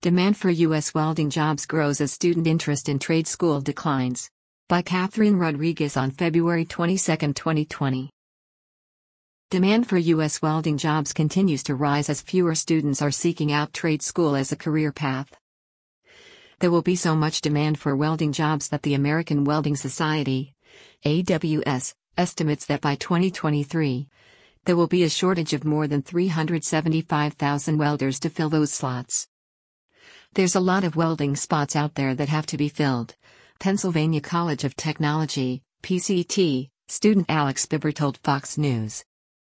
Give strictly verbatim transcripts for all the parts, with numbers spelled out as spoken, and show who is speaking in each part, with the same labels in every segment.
Speaker 1: Demand for U S welding jobs grows as student interest in trade school declines. By Catherine Rodriguez on February twenty-second, twenty twenty. Demand for U S welding jobs continues to rise as fewer students are seeking out trade school as a career path. There will be so much demand for welding jobs that the American Welding Society, A W S, estimates that by twenty twenty-three, there will be a shortage of more than three hundred seventy-five thousand welders to fill those slots. There's a lot of welding spots out there that have to be filled, Pennsylvania College of Technology, P C T, student Alex Bibber told Fox News.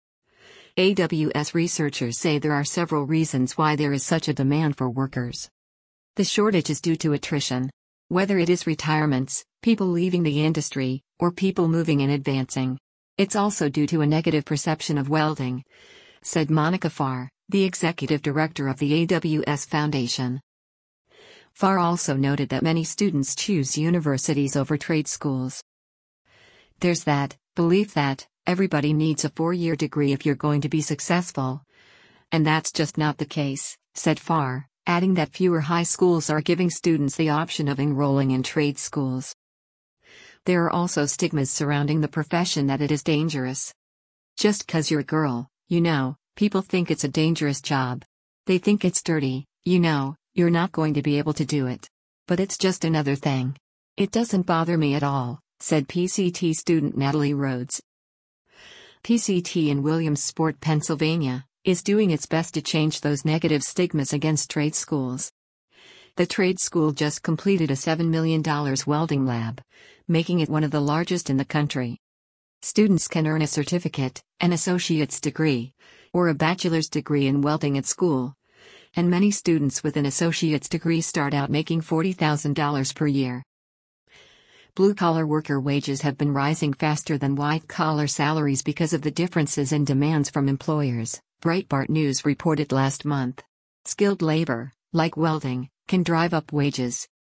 Speaker 1: A W S researchers say there are several reasons why there is such a demand for workers. The shortage is due to attrition. Whether it is retirements, people leaving the industry, or people moving and advancing. It's also due to a negative perception of welding, said Monica Farr, the executive director of the A W S Foundation. Farr also noted that many students choose universities over trade schools. There's that belief that everybody needs a four-year degree if you're going to be successful. And that's just not the case, said Farr, adding that fewer high schools are giving students the option of enrolling in trade schools. There are also stigmas surrounding the profession that it is dangerous. Just 'cause you're a girl, you know, people think it's a dangerous job. They think it's dirty, you know, you're not going to be able to do it. But it's just another thing. It doesn't bother me at all, said P C T student Natalie Rhodes. P C T in Williamsport, Pennsylvania, is doing its best to change those negative stigmas against trade schools. The trade school just completed a seven million dollars welding lab, making it one of the largest in the country. Students can earn a certificate, an associate's degree, or a bachelor's degree in welding at school. And many students with an associate's degree start out making forty thousand dollars per year. Blue-collar worker wages have been rising faster than white-collar salaries because of the differences in demands from employers, Breitbart News reported last month. Skilled labor, like welding, can drive up wages,